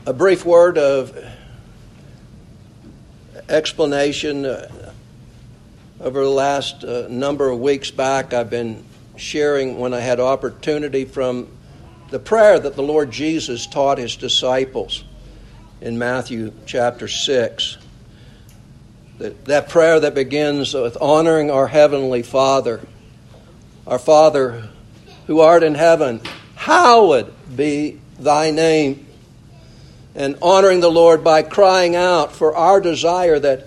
A brief word of explanation. Over the last number of weeks back, I've been sharing, when I had opportunity, from the prayer that the Lord Jesus taught his disciples in Matthew chapter 6. That prayer that begins with honoring our Heavenly Father. Our Father who art in heaven, hallowed be thy name. And honoring the Lord by crying out for our desire that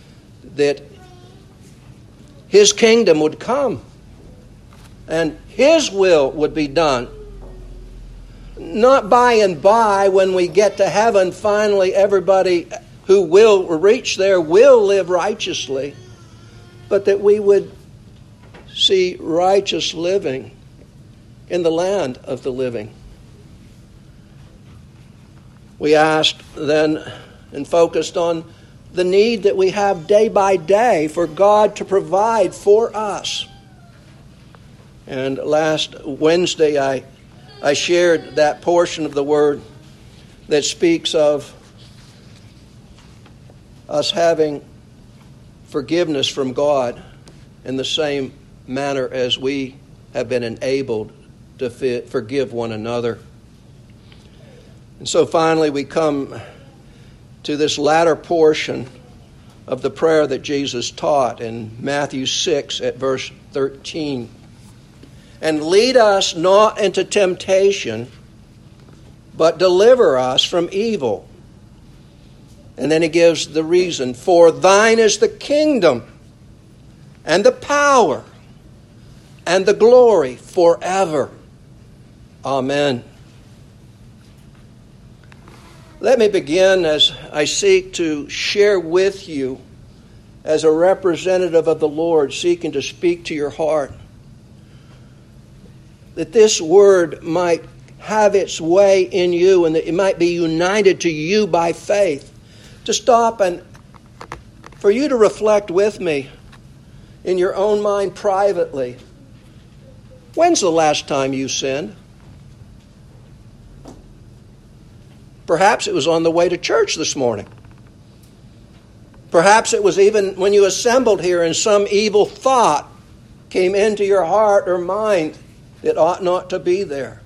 his kingdom would come and his will would be done. Not by and by, when we get to heaven, finally everybody who will reach there will live righteously, but that we would see righteous living in the land of the living. We asked then and focused on the need that we have day by day for God to provide for us. And last Wednesday I shared that portion of the Word that speaks of us having forgiveness from God in the same manner as we have been enabled to forgive one another. And so finally we come to this latter portion of the prayer that Jesus taught in Matthew 6 at verse 13. And lead us not into temptation, but deliver us from evil. And then he gives the reason. For thine is the kingdom and the power and the glory forever. Amen. Let me begin as I seek to share with you, as a representative of the Lord seeking to speak to your heart, that this word might have its way in you and that it might be united to you by faith. To stop and for you to reflect with me in your own mind privately. When's the last time you sinned? Perhaps it was on the way to church this morning. Perhaps it was even when you assembled here and some evil thought came into your heart or mind that ought not to be there.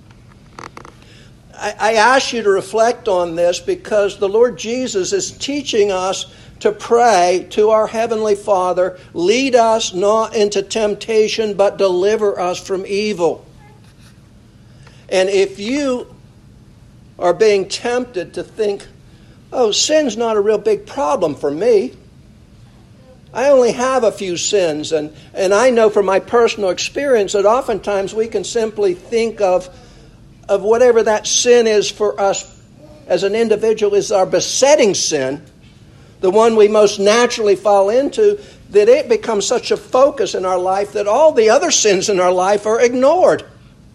I ask you to reflect on this because the Lord Jesus is teaching us to pray to our Heavenly Father, lead us not into temptation, but deliver us from evil. And if you are being tempted to think, oh, sin's not a real big problem for me. I only have a few sins. And I know from my personal experience that oftentimes we can simply think of whatever that sin is for us as an individual is our besetting sin, the one we most naturally fall into, that it becomes such a focus in our life that all the other sins in our life are ignored.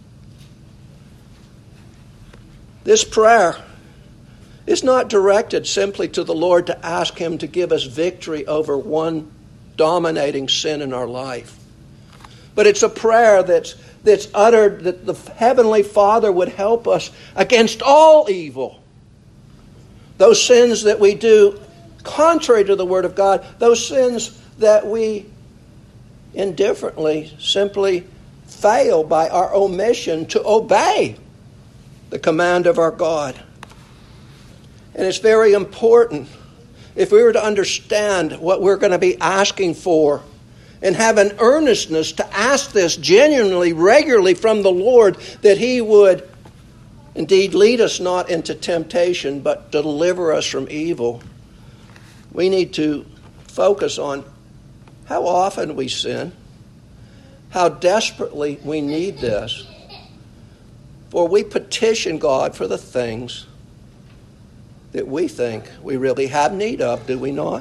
This prayer is not directed simply to the Lord to ask Him to give us victory over one dominating sin in our life. But it's a prayer that's uttered that the Heavenly Father would help us against all evil. Those sins that we do contrary to the Word of God, those sins that we indifferently simply fail by our omission to obey the command of our God. And it's very important, if we were to understand what we're going to be asking for and have an earnestness to ask this genuinely, regularly from the Lord, that He would indeed lead us not into temptation, but deliver us from evil. We need to focus on how often we sin, how desperately we need this. For we petition God for the things that we think we really have need of, do we not?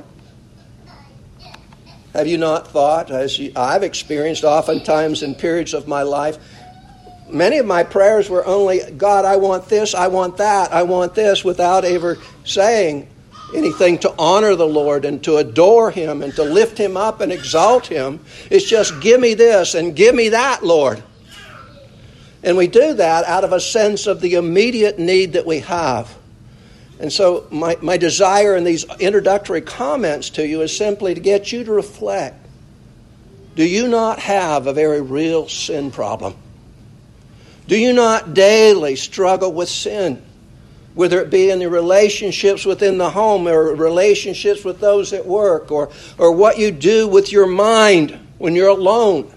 Have you not thought, as I've experienced oftentimes in periods of my life, many of my prayers were only, God, I want this, I want that, I want this, without ever saying anything to honor the Lord and to adore Him and to lift Him up and exalt Him. It's just, give me this and give me that, Lord. And we do that out of a sense of the immediate need that we have. And so my desire in these introductory comments to you is simply to get you to reflect. Do you not have a very real sin problem? Do you not daily struggle with sin? Whether it be in the relationships within the home or relationships with those at work or what you do with your mind when you're alone.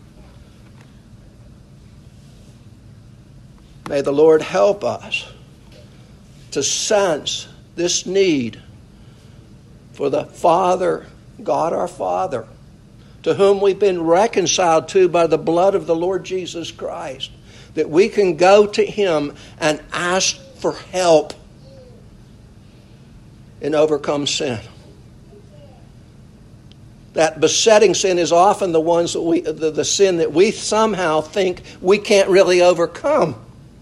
May the Lord help us to sense this need for the Father, God our Father, to whom we've been reconciled to by the blood of the Lord Jesus Christ, that we can go to Him and ask for help and overcome sin. That besetting sin is often the ones that the sin that we somehow think we can't really overcome.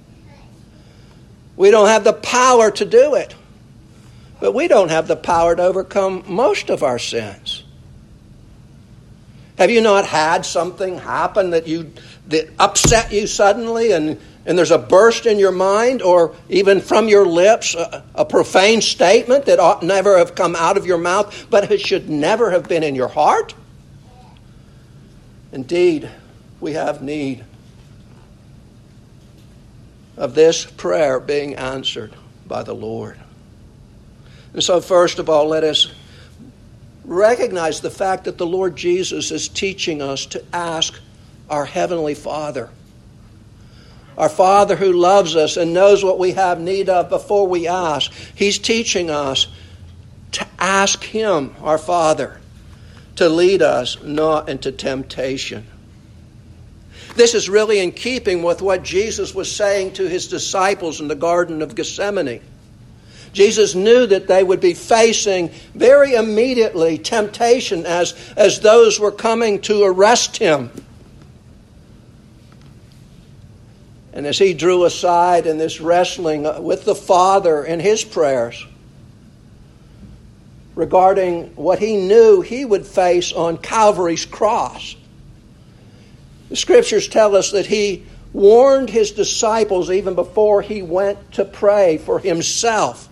We don't have the power to do it. But we don't have the power to overcome most of our sins. Have you not had something happen that upset you suddenly and there's a burst in your mind or even from your lips, a profane statement that ought never have come out of your mouth, but it should never have been in your heart? Indeed, we have need of this prayer being answered by the Lord. And so first of all, let us recognize the fact that the Lord Jesus is teaching us to ask our Heavenly Father. Our Father who loves us and knows what we have need of before we ask. He's teaching us to ask Him, our Father, to lead us not into temptation. This is really in keeping with what Jesus was saying to His disciples in the Garden of Gethsemane. Jesus knew that they would be facing very immediately temptation as those were coming to arrest Him. And as He drew aside in this wrestling with the Father in His prayers regarding what He knew He would face on Calvary's cross, the Scriptures tell us that He warned His disciples even before He went to pray for Himself.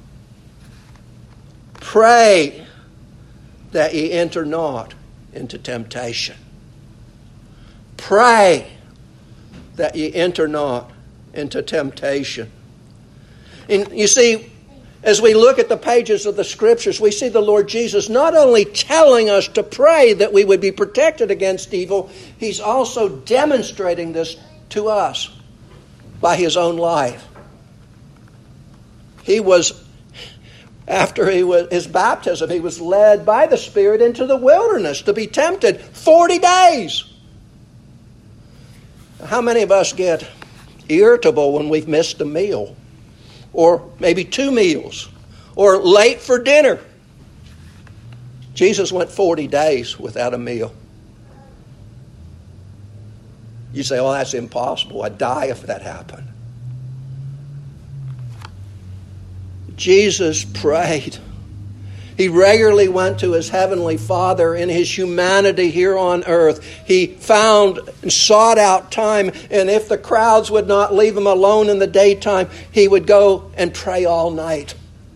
Pray that ye enter not into temptation. Pray that ye enter not into temptation. And you see, as we look at the pages of the Scriptures, we see the Lord Jesus not only telling us to pray that we would be protected against evil, He's also demonstrating this to us by His own life. After his baptism, He was led by the Spirit into the wilderness to be tempted 40 days. How many of us get irritable when we've missed a meal? Or maybe 2 meals, or late for dinner? Jesus went 40 days without a meal. You say, oh, that's impossible. I'd die if that happened. Jesus prayed. He regularly went to His Heavenly Father in His humanity here on earth. He found and sought out time, and if the crowds would not leave Him alone in the daytime, He would go and pray all night,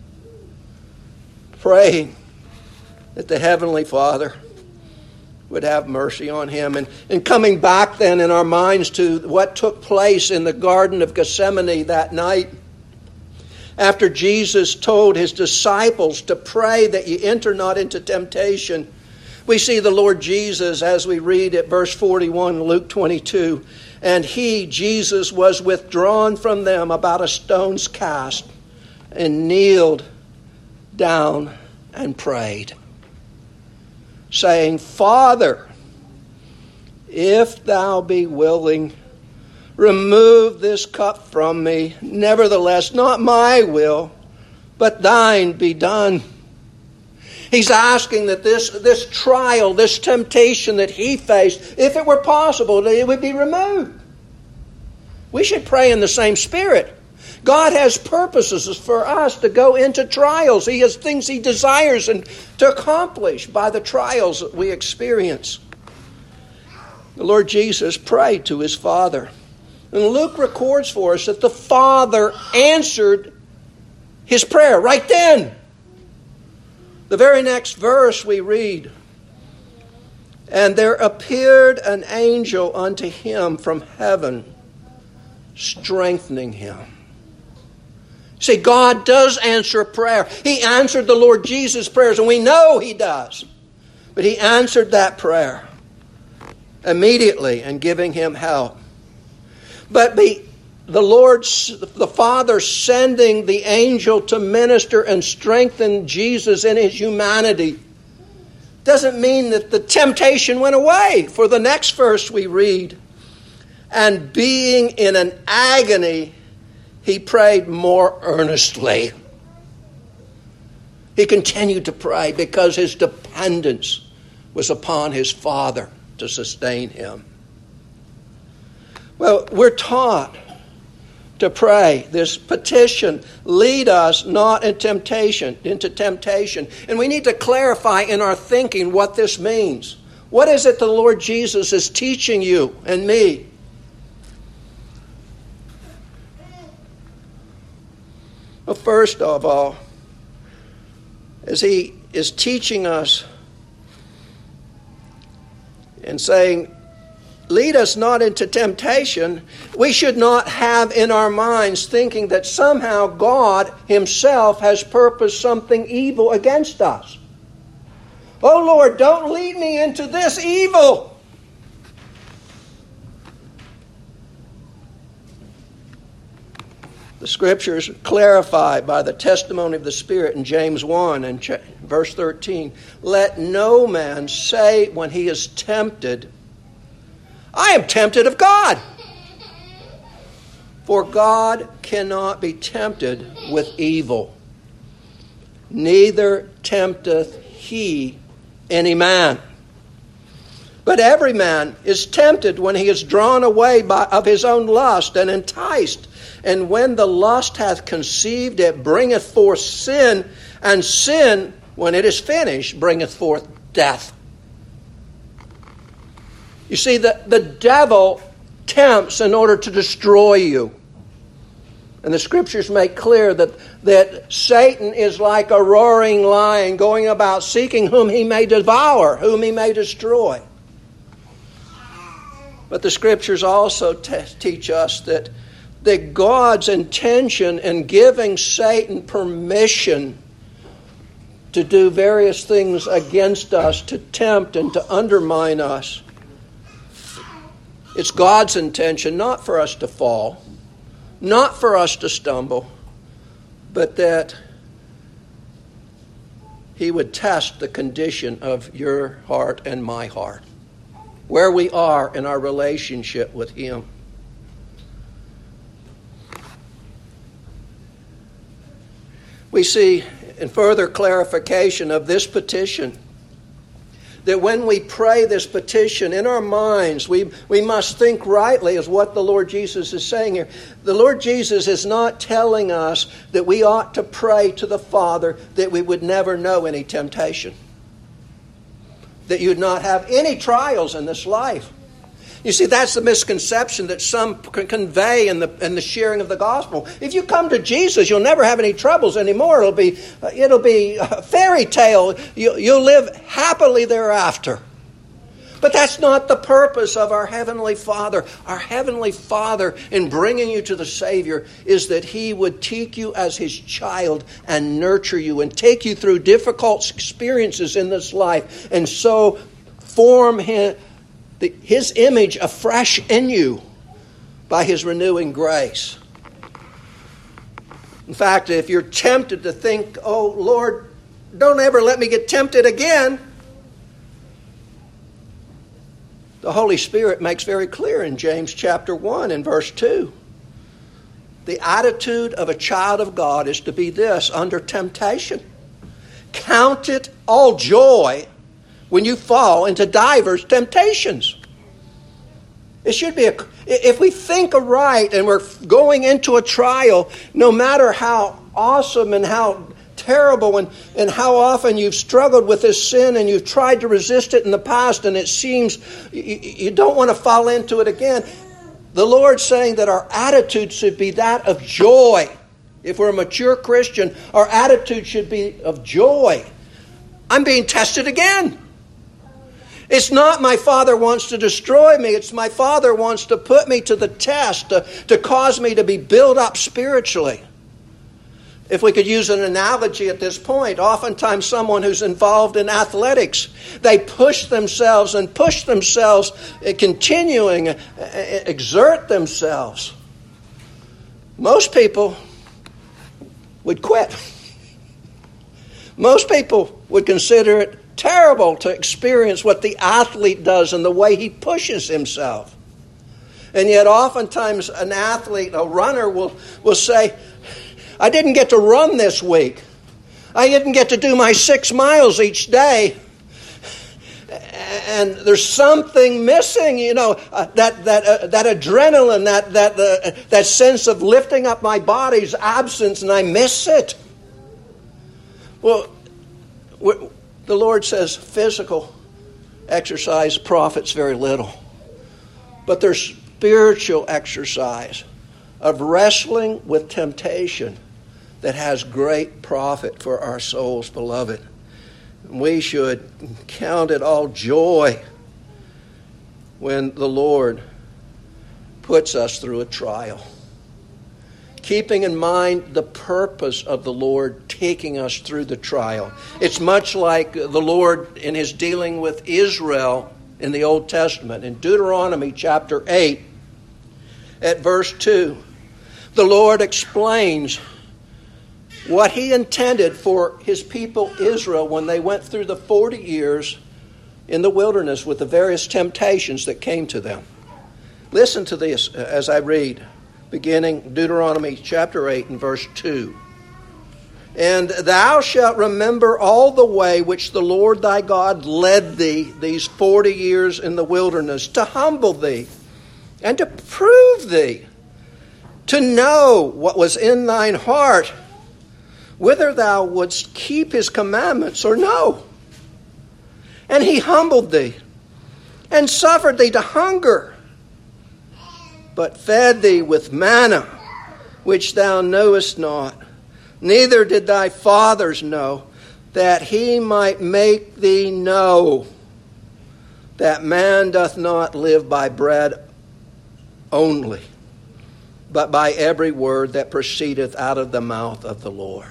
praying that the Heavenly Father would have mercy on Him. And coming back then in our minds to what took place in the Garden of Gethsemane that night, after Jesus told His disciples to pray that ye enter not into temptation, we see the Lord Jesus as we read at verse 41, Luke 22. And He, Jesus, was withdrawn from them about a stone's cast, and kneeled down and prayed, saying, Father, if Thou be willing, remove this cup from me. Nevertheless, not my will, but Thine be done. He's asking that this trial, this temptation that He faced, if it were possible, that it would be removed. We should pray in the same spirit. God has purposes for us to go into trials. He has things He desires and to accomplish by the trials that we experience. The Lord Jesus prayed to His Father. And Luke records for us that the Father answered his prayer right then. The very next verse we read, "And there appeared an angel unto him from heaven, strengthening him." See, God does answer prayer. He answered the Lord Jesus' prayers, and we know he does. But he answered that prayer immediately and giving him help. But the Father sending the angel to minister and strengthen Jesus in his humanity doesn't mean that the temptation went away. For the next verse we read, "And being in an agony, he prayed more earnestly." He continued to pray because his dependence was upon his Father to sustain him. Well, we're taught to pray this petition, "Lead us not into temptation." And we need to clarify in our thinking what this means. What is it the Lord Jesus is teaching you and me? Well, first of all, as he is teaching us and saying, "Lead us not into temptation," we should not have in our minds thinking that somehow God himself has purposed something evil against us. "Oh Lord, don't lead me into this evil." The Scriptures clarify by the testimony of the Spirit in James 1 and verse 13, "Let no man say when he is tempted, I am tempted of God. For God cannot be tempted with evil, neither tempteth he any man. But every man is tempted when he is drawn away of his own lust and enticed. And when the lust hath conceived, it bringeth forth sin. And sin, when it is finished, bringeth forth death." You see, the devil tempts in order to destroy you. And the Scriptures make clear that Satan is like a roaring lion going about seeking whom he may devour, whom he may destroy. But the Scriptures also teach us that God's intention in giving Satan permission to do various things against us, to tempt and to undermine us, it's God's intention not for us to fall, not for us to stumble, but that he would test the condition of your heart and my heart, where we are in our relationship with him. We see in further clarification of this petition that when we pray this petition in our minds, we must think rightly, is what the Lord Jesus is saying here. The Lord Jesus is not telling us that we ought to pray to the Father that we would never know any temptation, that you'd not have any trials in this life. You see, that's the misconception that some can convey in the sharing of the gospel. If you come to Jesus, you'll never have any troubles anymore. It'll be a fairy tale. You'll live happily thereafter. But that's not the purpose of our Heavenly Father. Our Heavenly Father, in bringing you to the Savior, is that He would take you as His child and nurture you and take you through difficult experiences in this life and so form His image afresh in you by His renewing grace. In fact, if you're tempted to think, "Oh, Lord, don't ever let me get tempted again," the Holy Spirit makes very clear in James chapter 1 and verse 2. The attitude of a child of God is to be this: under temptation, count it all joy when you fall into divers temptations. It should be if we think aright and we're going into a trial, no matter how awesome and how terrible and how often you've struggled with this sin and you've tried to resist it in the past and it seems you don't want to fall into it again. The Lord's saying that our attitude should be that of joy If we're a mature Christian, our attitude should be of joy. I'm being tested again. It's not my Father wants to destroy me. It's my Father wants to put me to the test, to cause me to be built up spiritually. If we could use an analogy at this point, oftentimes someone who's involved in athletics, they push themselves, continuing, exert themselves. Most people would quit. Most people would consider it terrible to experience what the athlete does and the way he pushes himself. And yet oftentimes an athlete, a runner, will say, I didn't get to run this week. I didn't get to do my 6 miles each day. And there's something missing, that adrenaline, that sense of lifting up my body's absence, and I miss it. Well, the Lord says physical exercise profits very little. But there's spiritual exercise of wrestling with temptation that has great profit for our souls, beloved. We should count it all joy when the Lord puts us through a trial. Keeping in mind the purpose of the Lord taking us through the trial. It's much like the Lord in his dealing with Israel in the Old Testament. In Deuteronomy chapter 8, at verse 2, the Lord explains what he intended for his people Israel when they went through the 40 years in the wilderness with the various temptations that came to them. Listen to this as I read, beginning Deuteronomy chapter 8 and verse 2. And thou shalt remember all the way which the Lord thy God led thee these 40 years in the wilderness, to humble thee and to prove thee, to know what was in thine heart, whether thou wouldst keep his commandments or no. And he humbled thee, and suffered thee to hunger, but fed thee with manna, which thou knowest not, neither did thy fathers know, that he might make thee know that man doth not live by bread only, but by every word that proceedeth out of the mouth of the Lord.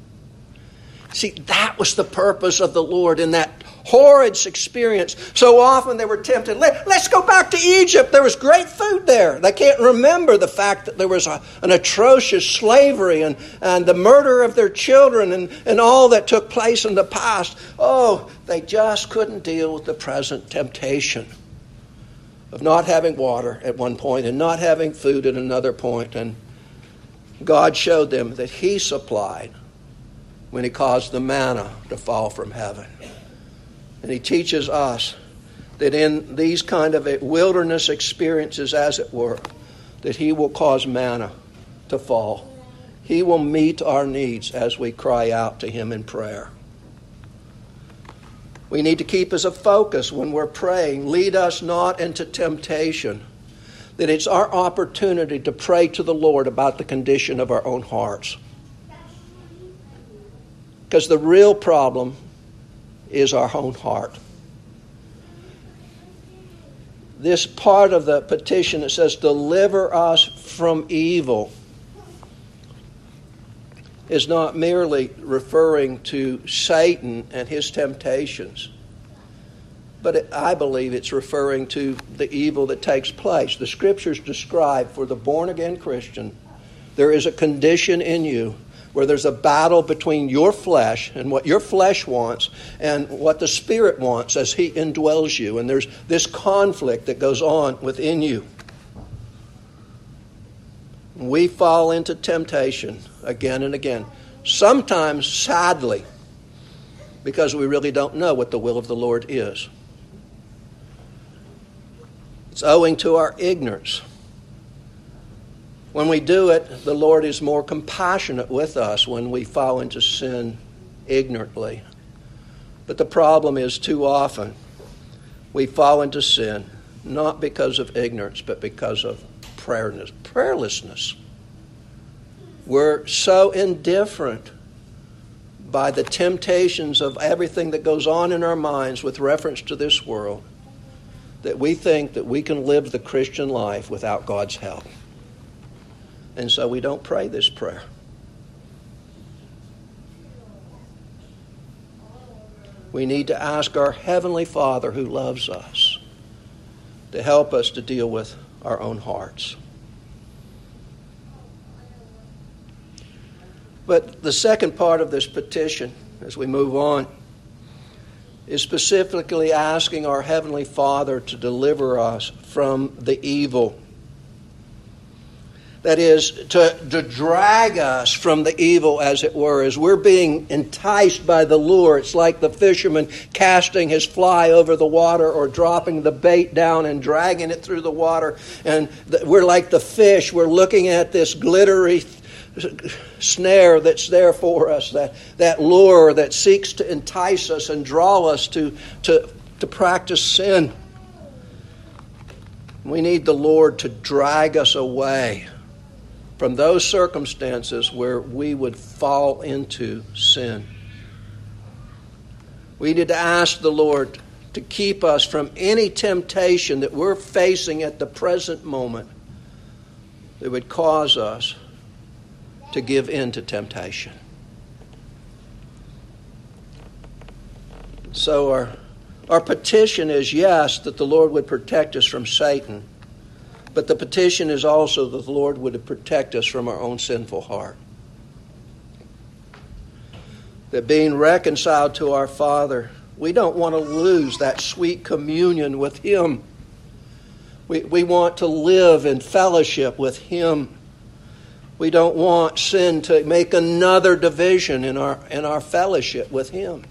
See, that was the purpose of the Lord in that horrid experience. So often they were tempted, let's go back to Egypt. There was great food there. They can't remember the fact that there was an atrocious slavery and the murder of their children and all that took place in the past. Oh, they just couldn't deal with the present temptation of not having water at one point and not having food at another point. And God showed them that he supplied when he caused the manna to fall from heaven. And he teaches us that in these kind of wilderness experiences, as it were, that he will cause manna to fall. He will meet our needs as we cry out to him in prayer. We need to keep as a focus when we're praying, lead us not into temptation, that it's our opportunity to pray to the Lord about the condition of our own hearts. Because the real problem is our own heart. This part of the petition that says, deliver us from evil, is not merely referring to Satan and his temptations, but I believe it's referring to the evil that takes place. The Scriptures describe for the born-again Christian, there is a condition in you where there's a battle between your flesh and what your flesh wants and what the Spirit wants as he indwells you. And there's this conflict that goes on within you. We fall into temptation again and again. Sometimes, sadly, because we really don't know what the will of the Lord is. It's owing to our ignorance. When we do it, the Lord is more compassionate with us when we fall into sin ignorantly. But the problem is too often we fall into sin not because of ignorance, but because of prayerlessness. We're so indifferent by the temptations of everything that goes on in our minds with reference to this world that we think that we can live the Christian life without God's help. And so we don't pray this prayer. We need to ask our Heavenly Father who loves us to help us to deal with our own hearts. But the second part of this petition, as we move on, is specifically asking our Heavenly Father to deliver us from the evil. That is, to drag us from the evil, as it were, as we're being enticed by the lure. It's like the fisherman casting his fly over the water or dropping the bait down and dragging it through the water. And we're like the fish. We're looking at this glittery snare that's there for us, that lure that seeks to entice us and draw us to practice sin. We need the Lord to drag us away from those circumstances where we would fall into sin. We need to ask the Lord to keep us from any temptation that we're facing at the present moment that would cause us to give in to temptation. So our petition is, yes, that the Lord would protect us from Satan, but the petition is also that the Lord would protect us from our own sinful heart. That being reconciled to our Father, we don't want to lose that sweet communion with Him. We want to live in fellowship with Him. We don't want sin to make another division in our fellowship with Him.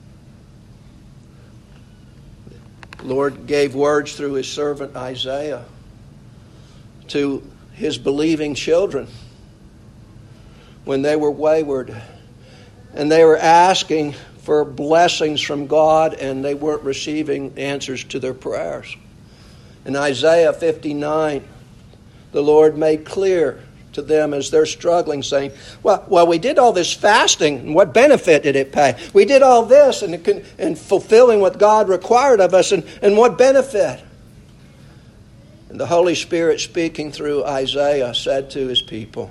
The Lord gave words through His servant Isaiah to His believing children when they were wayward and they were asking for blessings from God and they weren't receiving answers to their prayers. In Isaiah 59, the Lord made clear to them as they're struggling, saying, well, we did all this fasting, and what benefit did it pay? We did all this and fulfilling what God required of us, and what benefit? And the Holy Spirit, speaking through Isaiah, said to His people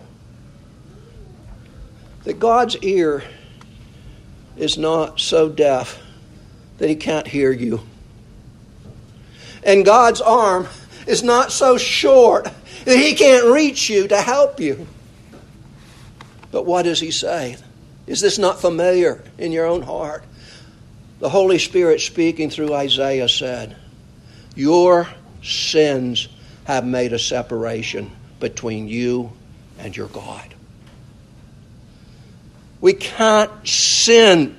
that God's ear is not so deaf that He can't hear you. And God's arm is not so short that He can't reach you to help you. But what does He say? Is this not familiar in your own heart? The Holy Spirit, speaking through Isaiah, said, your sins have made a separation between you and your God. We can't sin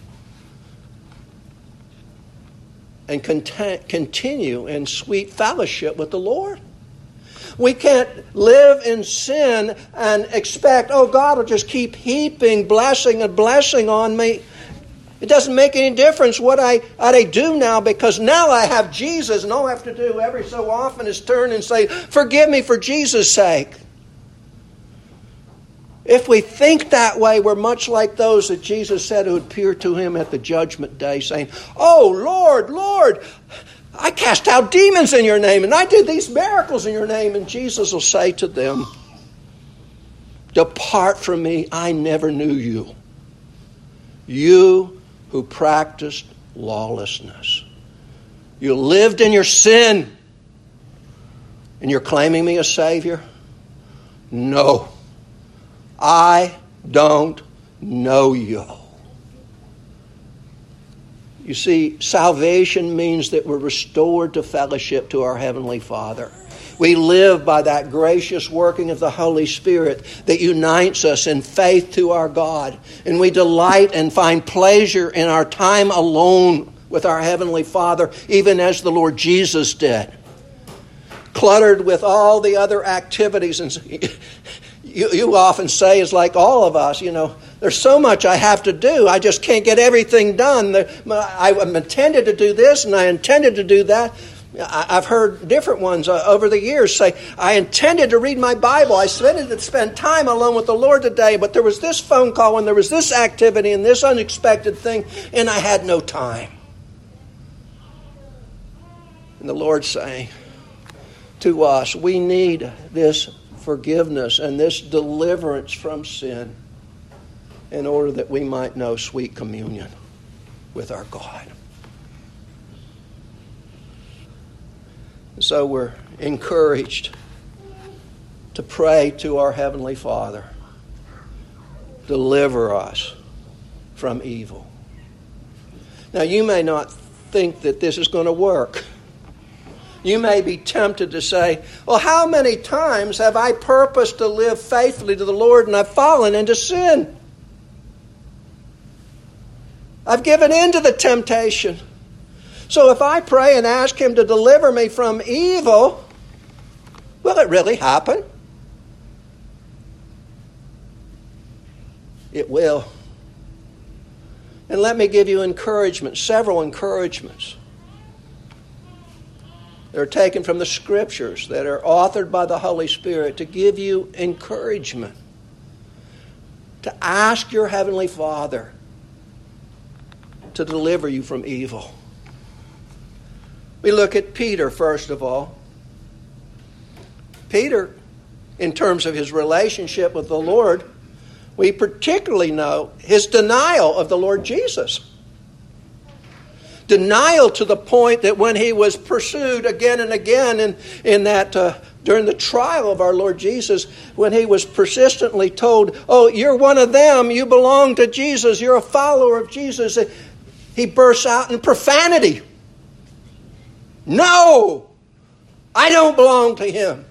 and continue in sweet fellowship with the Lord. We can't live in sin and expect, God will just keep heaping blessing and blessing on me. It doesn't make any difference what I do now, because now I have Jesus, and all I have to do every so often is turn and say, forgive me for Jesus' sake. If we think that way, we're much like those that Jesus said who appeared to Him at the judgment day, saying, oh, Lord, Lord, I cast out demons in your name, and I did these miracles in your name. And Jesus will say to them, depart from me, I never knew you. You who practiced lawlessness. You lived in your sin, and you're claiming me a Savior? No, I don't know you. You see, salvation means that we're restored to fellowship to our Heavenly Father. We live by that gracious working of the Holy Spirit that unites us in faith to our God. And we delight and find pleasure in our time alone with our Heavenly Father, even as the Lord Jesus did. Cluttered with all the other activities. And you often say, it's like all of us, there's so much I have to do. I just can't get everything done. I intended to do this and I intended to do that. I've heard different ones over the years say, I intended to read my Bible. I intended to spend time alone with the Lord today, but there was this phone call and there was this activity and this unexpected thing, and I had no time. And the Lord's saying to us, we need this forgiveness and this deliverance from sin in order that we might know sweet communion with our God. So we're encouraged to pray to our Heavenly Father, deliver us from evil. Now, you may not think that this is going to work. You may be tempted to say, well, how many times have I purposed to live faithfully to the Lord and I've fallen into sin? I've given in to the temptation. So if I pray and ask Him to deliver me from evil, will it really happen? It will. And let me give you encouragement, several encouragements. They're taken from the Scriptures that are authored by the Holy Spirit to give you encouragement. To ask your Heavenly Father to deliver you from evil. We look at Peter, first of all. Peter, in terms of his relationship with the Lord, we particularly know his denial of the Lord Jesus. Denial to the point that when he was pursued again and again during the trial of our Lord Jesus, when he was persistently told, oh, you're one of them, you belong to Jesus, you're a follower of Jesus, he bursts out in profanity. No, I don't belong to Him.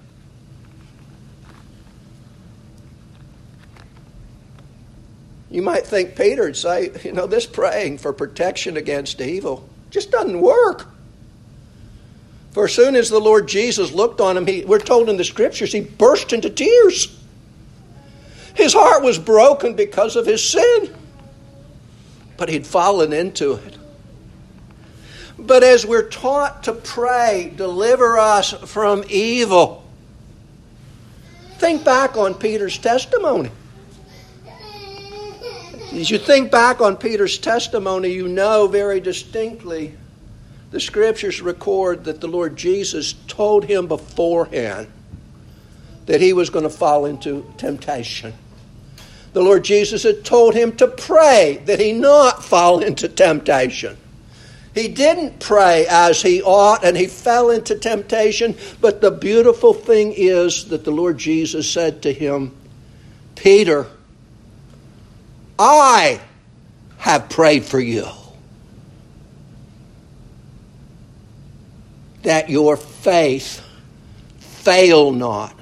You might think Peter would say, this praying for protection against evil just doesn't work. For as soon as the Lord Jesus looked on him, we're told in the Scriptures, he burst into tears. His heart was broken because of his sin, but he'd fallen into it. But as we're taught to pray, deliver us from evil, think back on Peter's testimony. As you think back on Peter's testimony, you know very distinctly the Scriptures record that the Lord Jesus told him beforehand that he was going to fall into temptation. The Lord Jesus had told him to pray that he not fall into temptation. He didn't pray as he ought, and he fell into temptation. But the beautiful thing is that the Lord Jesus said to him, Peter, I have prayed for you, that your faith fail not.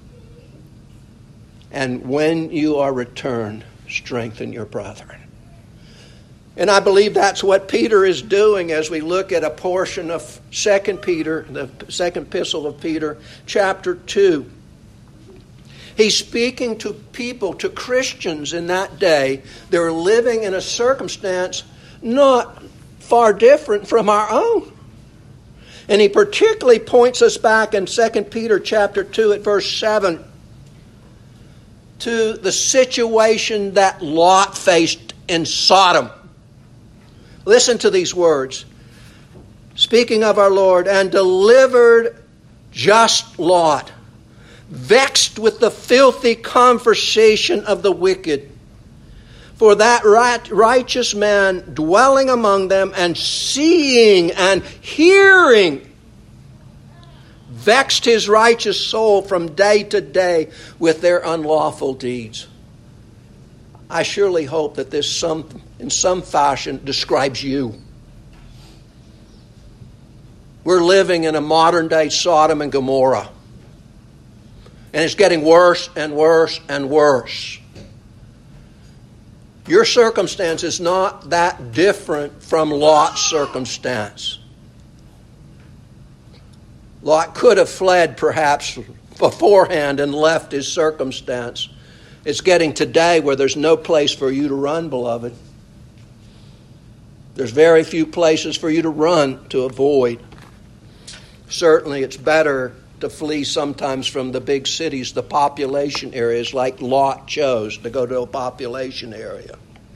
And when you are returned, strengthen your brethren. And I believe that's what Peter is doing as we look at a portion of 2 Peter, the second epistle of Peter, chapter 2. He's speaking to people, to Christians in that day. They're living in a circumstance not far different from our own. And he particularly points us back in 2 Peter chapter 2 at verse 7 to the situation that Lot faced in Sodom. Listen to these words. Speaking of our Lord, and delivered just Lot, vexed with the filthy conversation of the wicked. For that righteous man dwelling among them and seeing and hearing vexed his righteous soul from day to day with their unlawful deeds. I surely hope that this in some fashion describes you. We're living in a modern day Sodom and Gomorrah. And it's getting worse and worse and worse. Your circumstance is not that different from Lot's circumstance. Lot could have fled perhaps beforehand and left his circumstance. It's getting today where there's no place for you to run, beloved. There's very few places for you to run to avoid. Certainly it's better to flee sometimes from the big cities, the population areas, like Lot chose to go to a population area.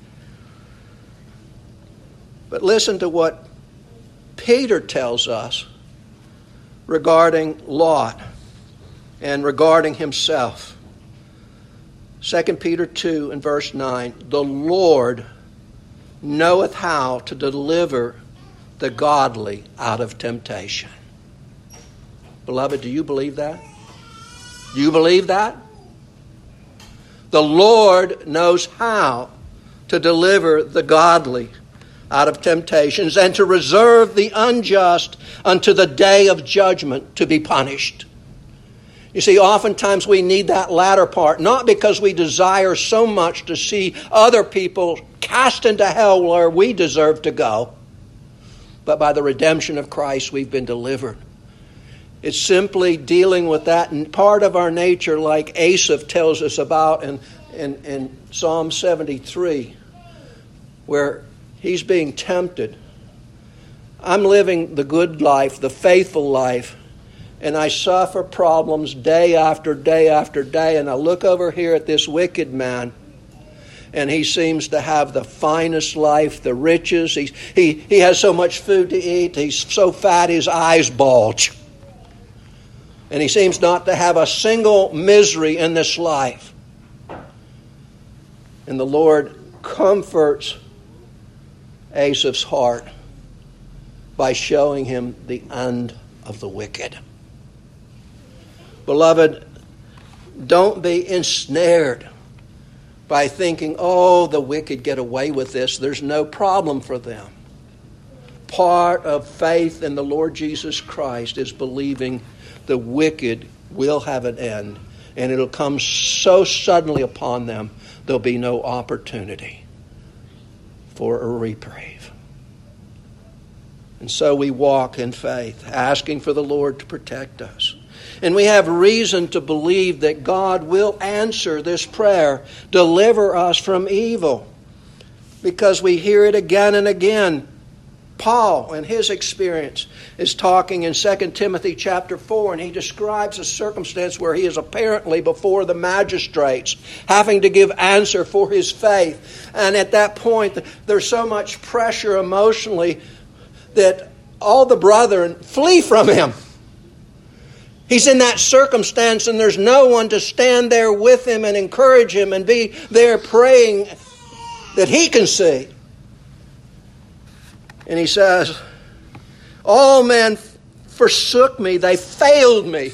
But listen to what Peter tells us regarding Lot and regarding himself. 2 Peter 2 and verse 9, the Lord knoweth how to deliver the godly out of temptation. Beloved, do you believe that? Do you believe that? The Lord knows how to deliver the godly out of temptations and to reserve the unjust unto the day of judgment to be punished. You see, oftentimes we need that latter part, not because we desire so much to see other people cast into hell where we deserve to go, but by the redemption of Christ we've been delivered. It's simply dealing with that part of our nature, like Asaph tells us about in Psalm 73, where he's being tempted. I'm living the good life, the faithful life, and I suffer problems day after day after day, and I look over here at this wicked man, and he seems to have the finest life, the riches. He has so much food to eat, he's so fat his eyes bulge. And he seems not to have a single misery in this life. And the Lord comforts Asaph's heart by showing him the end of the wicked. Beloved, don't be ensnared by thinking, oh, the wicked get away with this. There's no problem for them. Part of faith in the Lord Jesus Christ is believing the wicked will have an end, and it'll come so suddenly upon them, there'll be no opportunity for a reprieve. And so we walk in faith, asking for the Lord to protect us. And we have reason to believe that God will answer this prayer, deliver us from evil, because we hear it again and again. Paul, in his experience, is talking in 2 Timothy chapter 4, and he describes a circumstance where he is apparently before the magistrates, having to give answer for his faith. And at that point, there's so much pressure emotionally that all the brethren flee from him. He's in that circumstance, and there's no one to stand there with him and encourage him and be there praying that he can see. And he says, all men forsook me, they failed me.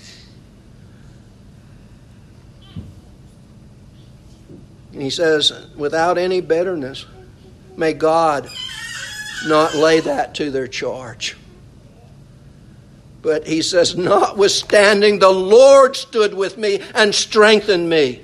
And he says, without any bitterness, may God not lay that to their charge. But he says, notwithstanding, the Lord stood with me and strengthened me.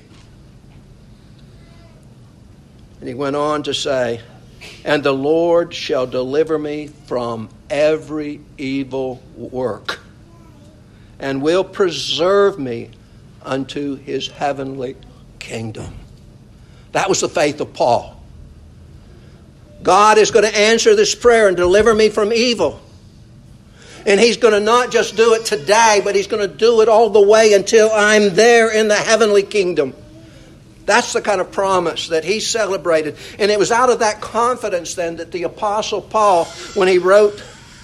And he went on to say, and the Lord shall deliver me from every evil work, and will preserve me unto his heavenly kingdom. That was the faith of Paul. God is going to answer this prayer and deliver me from evil. And he's going to not just do it today, but he's going to do it all the way until I'm there in the heavenly kingdom. That's the kind of promise that he celebrated. And it was out of that confidence then that the Apostle Paul, when he wrote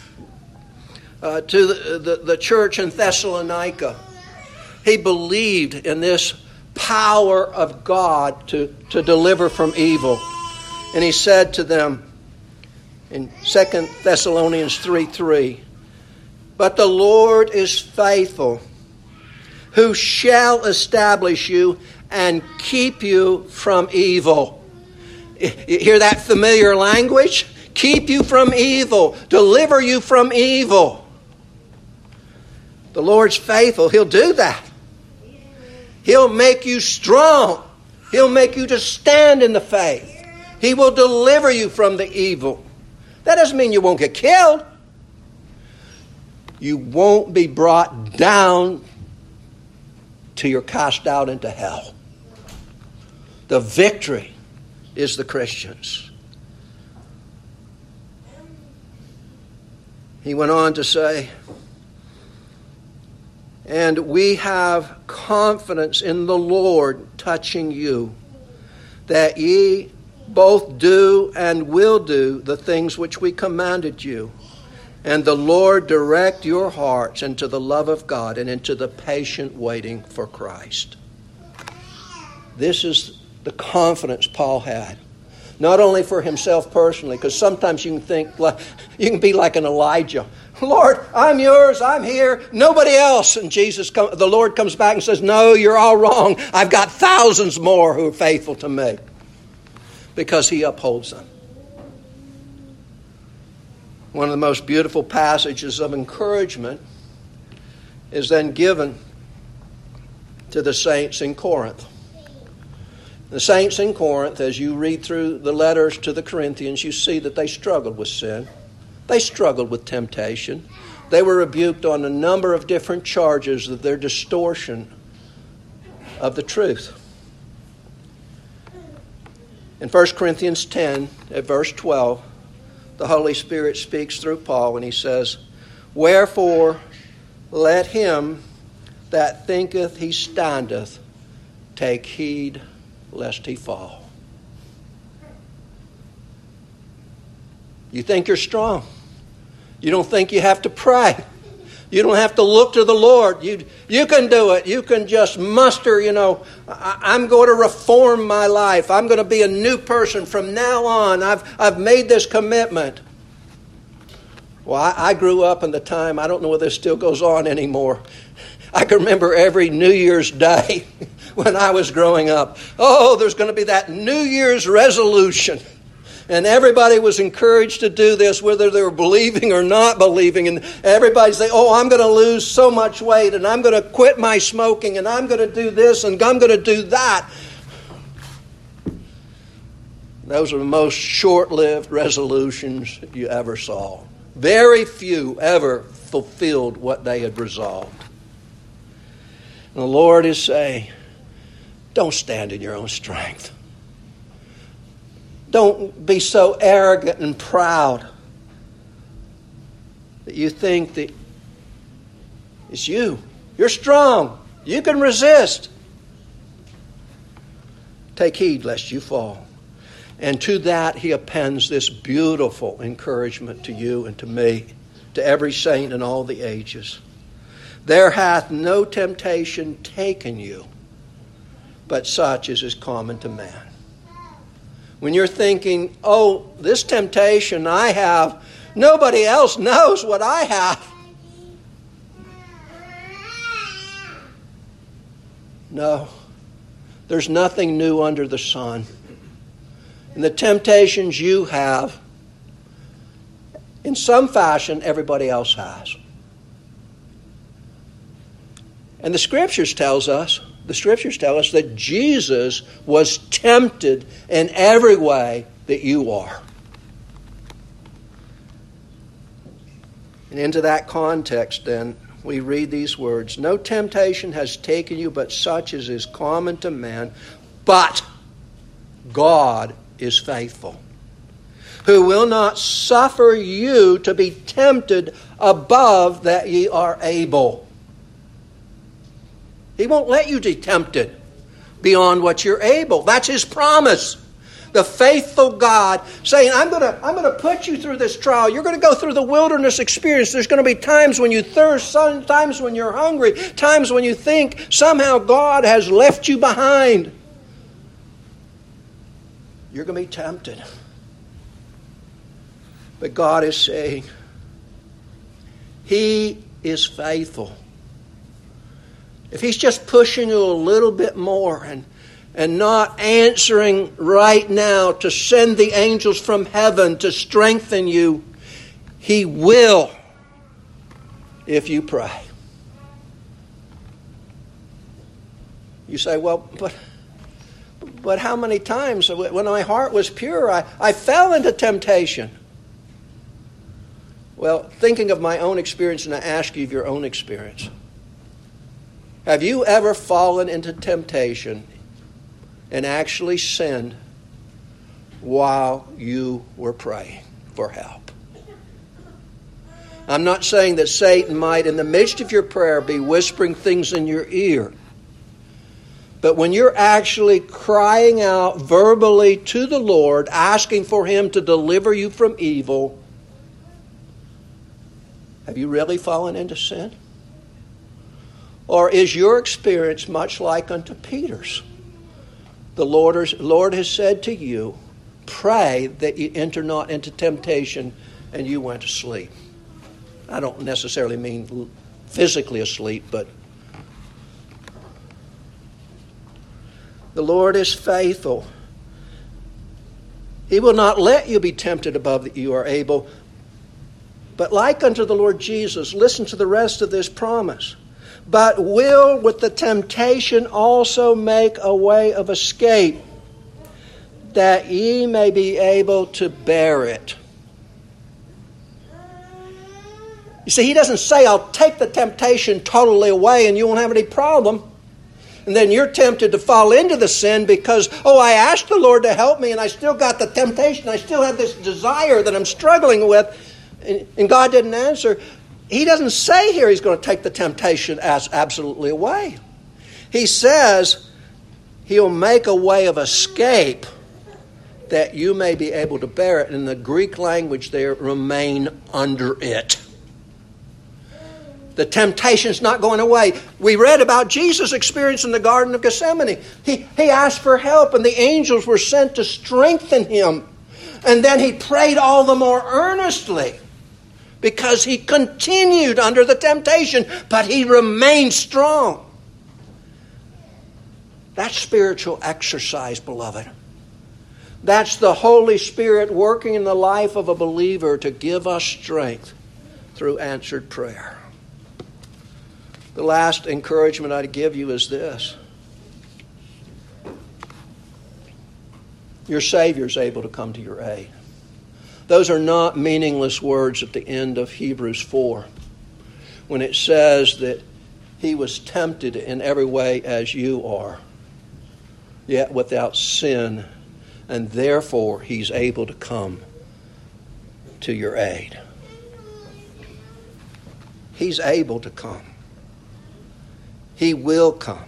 to the church in Thessalonica, he believed in this power of God to deliver from evil. And he said to them in 2 Thessalonians 3:3, but the Lord is faithful, who shall establish you and keep you from evil. You hear that familiar language? Keep you from evil. Deliver you from evil. The Lord's faithful. He'll do that. He'll make you strong. He'll make you to stand in the faith. He will deliver you from the evil. That doesn't mean you won't get killed. You won't be brought down till you're cast out into hell. The victory is the Christians. He went on to say, And we have confidence in the Lord touching you, that ye both do and will do the things which we commanded you. And the Lord direct your hearts into the love of God and into the patient waiting for Christ. This is the confidence Paul had. Not only for himself personally, because sometimes you can be like an Elijah. Lord, I'm yours, I'm here, nobody else. And the Lord comes back and says, no, you're all wrong. I've got thousands more who are faithful to me. Because he upholds them. One of the most beautiful passages of encouragement is then given to the saints in Corinth. The saints in Corinth, as you read through the letters to the Corinthians, you see that they struggled with sin. They struggled with temptation. They were rebuked on a number of different charges of their distortion of the truth. In 1 Corinthians 10, at verse 12, the Holy Spirit speaks through Paul, and he says, wherefore let him that thinketh he standeth take heed lest he fall. You think you're strong. You don't think you have to pray. You don't have to look to the Lord. You can do it. You can just muster, I'm going to reform my life. I'm going to be a new person from now on. I've made this commitment. Well, I grew up in the time, I don't know whether this still goes on anymore. I can remember every New Year's Day when I was growing up. Oh, there's going to be that New Year's resolution. And everybody was encouraged to do this, whether they were believing or not believing. And everybody say, I'm going to lose so much weight, and I'm going to quit my smoking, and I'm going to do this, and I'm going to do that. Those are the most short-lived resolutions you ever saw. Very few ever fulfilled what they had resolved. And the Lord is saying, don't stand in your own strength. Don't be so arrogant and proud that you think that it's you. You're strong. You can resist. Take heed lest you fall. And to that he appends this beautiful encouragement to you and to me, to every saint in all the ages. There hath no temptation taken you, but such as is common to man. When you're thinking, this temptation I have, nobody else knows what I have. No, there's nothing new under the sun. And the temptations you have, in some fashion, everybody else has. And the Scriptures tell us that Jesus was tempted in every way that you are. And into that context, then, we read these words, no temptation has taken you but such as is common to man, but God is faithful, who will not suffer you to be tempted above that ye are able. He won't let you be tempted beyond what you're able. That's His promise. The faithful God saying, I'm going to put you through this trial. You're going to go through the wilderness experience. There's going to be times when you thirst, times when you're hungry, times when you think somehow God has left you behind. You're going to be tempted. But God is saying, He is faithful. If He's just pushing you a little bit more and not answering right now to send the angels from heaven to strengthen you, He will if you pray. You say, well, but how many times when my heart was pure, I fell into temptation? Well, thinking of my own experience, and I ask you of your own experience. Have you ever fallen into temptation and actually sinned while you were praying for help? I'm not saying that Satan might, in the midst of your prayer, be whispering things in your ear. But when you're actually crying out verbally to the Lord, asking for Him to deliver you from evil, have you really fallen into sin? Or is your experience much like unto Peter's? The Lord has said to you, pray that you enter not into temptation, and you went to sleep. I don't necessarily mean physically asleep, but the Lord is faithful. He will not let you be tempted above that you are able. But like unto the Lord Jesus, listen to the rest of this promise. But will with the temptation also make a way of escape, that ye may be able to bear it. You see, He doesn't say, I'll take the temptation totally away and you won't have any problem. And then you're tempted to fall into the sin because, I asked the Lord to help me and I still got the temptation. I still have this desire that I'm struggling with. And God didn't answer. He doesn't say here He's going to take the temptation as absolutely away. He says He'll make a way of escape that you may be able to bear it. In the Greek language there, remain under it. The temptation's not going away. We read about Jesus' experience in the Garden of Gethsemane. He asked for help and the angels were sent to strengthen Him. And then He prayed all the more earnestly because He continued under the temptation, but He remained strong. That's spiritual exercise, beloved. That's the Holy Spirit working in the life of a believer to give us strength through answered prayer. The last encouragement I'd give you is this. Your Savior's able to come to your aid. Those are not meaningless words at the end of Hebrews 4 when it says that He was tempted in every way as you are, yet without sin, and therefore He's able to come to your aid. He's able to come. He will come.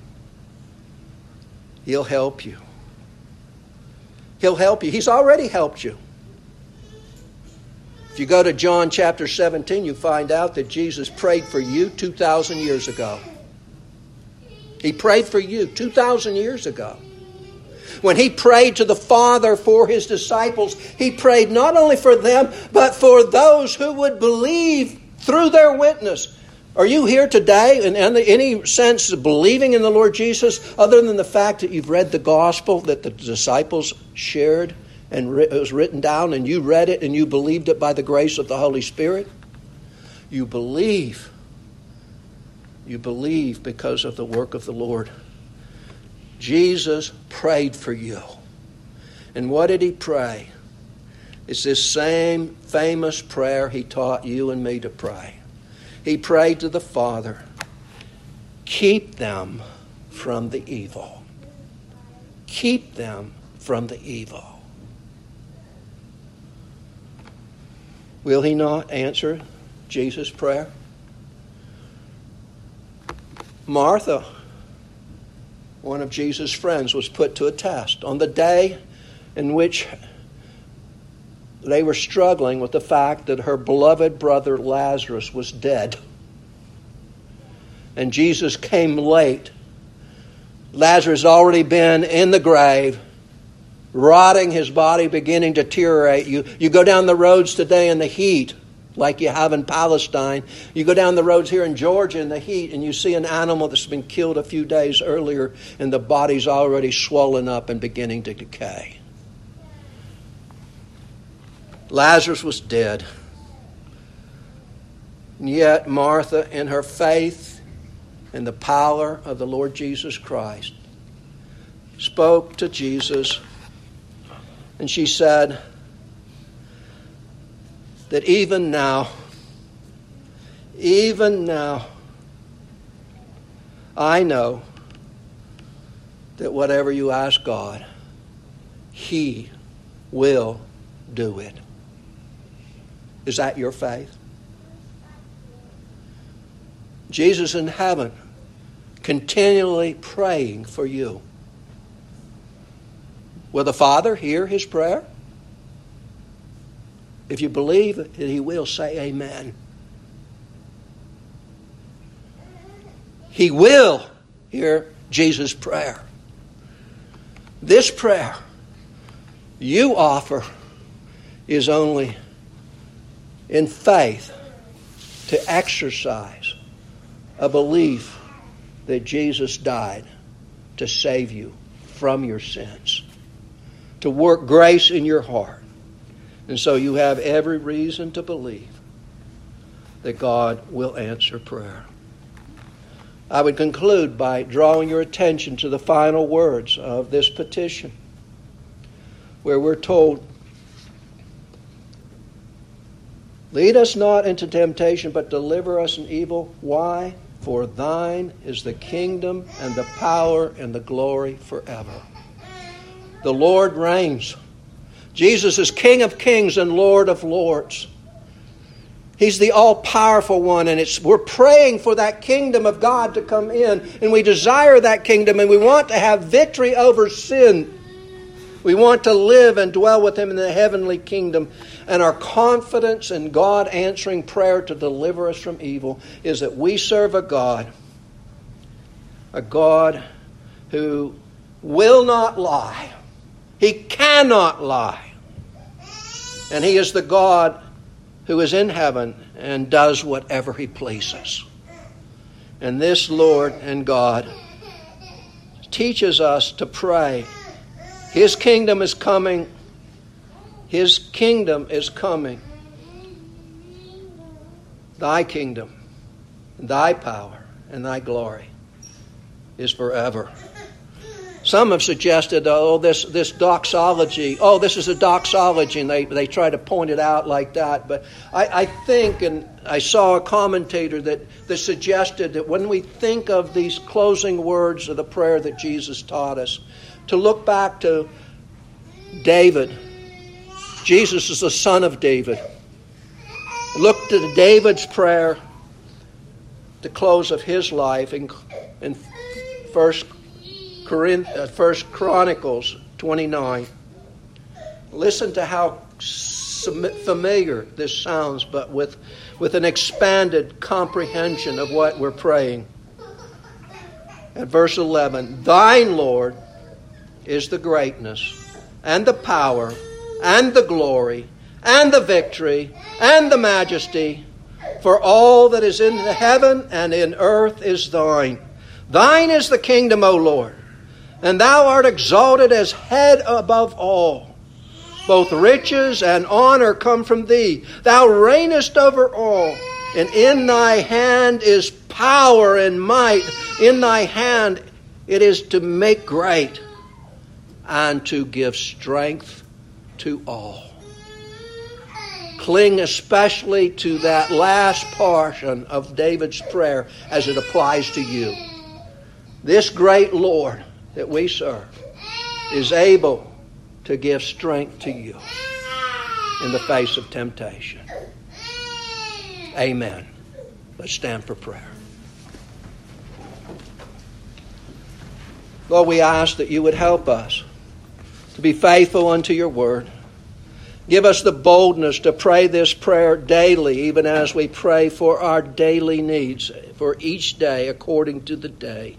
He'll help you. He'll help you. He's already helped you. If you go to John chapter 17, you find out that Jesus prayed for you 2,000 years ago. He prayed for you 2,000 years ago. When He prayed to the Father for His disciples, He prayed not only for them, but for those who would believe through their witness. Are you here today in any sense of believing in the Lord Jesus other than the fact that you've read the gospel that the disciples shared and it was written down and you read it and you believed it by the grace of the Holy Spirit? You believe. You believe because of the work of the Lord. Jesus prayed for you. And what did He pray? It's this same famous prayer He taught you and me to pray. He prayed to the Father, keep them from the evil. Keep them from the evil. Will He not answer Jesus' prayer? Martha, one of Jesus' friends, was put to a test on the day in which they were struggling with the fact that her beloved brother Lazarus was dead. And Jesus came late. Lazarus had already been in the grave, rotting, his body beginning to deteriorate. You go down the roads today in the heat, like you have in Palestine. You go down the roads here in Georgia in the heat, and you see an animal that's been killed a few days earlier, and the body's already swollen up and beginning to decay. Lazarus was dead. And yet Martha, in her faith in the power of the Lord Jesus Christ, spoke to Jesus, and she said that even now, I know that whatever you ask God, He will do it. Is that your faith? Jesus in heaven, continually praying for you. Will the Father hear his prayer? If you believe that he will, say amen. He will hear Jesus' prayer. This prayer you offer is only in faith to exercise a belief that Jesus died to save you from your sins, to work grace in your heart. And so you have every reason to believe that God will answer prayer. I would conclude by drawing your attention to the final words of this petition, where we're told, lead us not into temptation, but deliver us from evil. Why? For thine is the kingdom and the power and the glory forever. The Lord reigns. Jesus is King of kings and Lord of lords. He's the all-powerful one, and we're praying for that kingdom of God to come in, and we desire that kingdom, and we want to have victory over sin. We want to live and dwell with Him in the heavenly kingdom, and our confidence in God answering prayer to deliver us from evil is that we serve a God who will not lie. He cannot lie. And He is the God who is in heaven and does whatever He pleases. And this Lord and God teaches us to pray. His kingdom is coming. His kingdom is coming. Thy kingdom, thy power, and thy glory is forever. Some have suggested, this doxology. This is a doxology, and they try to point it out like that. But I think, and I saw a commentator that suggested that when we think of these closing words of the prayer that Jesus taught us, to look back to David. Jesus is the son of David. Look to David's prayer, the close of his life in 1 Chronicles 29. Listen to how familiar this sounds, but with an expanded comprehension of what we're praying. At verse 11, thine, Lord, is the greatness and the power and the glory and the victory and the majesty, for all that is in heaven and in earth is thine. Thine is the kingdom, O Lord, and thou art exalted as head above all. Both riches and honor come from thee. Thou reignest over all, and in thy hand is power and might. In thy hand it is to make great and to give strength to all. Cling especially to that last portion of David's prayer as it applies to you. This great Lord that we serve is able to give strength to you in the face of temptation. Amen. Let's stand for prayer. Lord, we ask that you would help us to be faithful unto your word. Give us the boldness to pray this prayer daily, even as we pray for our daily needs, for each day according to the day.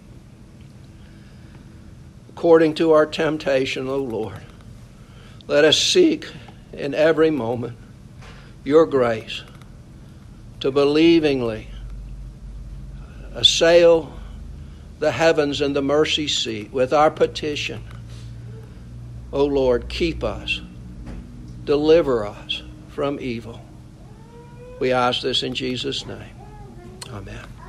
According to our temptation, O Lord, let us seek in every moment your grace to believingly assail the heavens and the mercy seat with our petition. O Lord, keep us, deliver us from evil. We ask this in Jesus' name. Amen.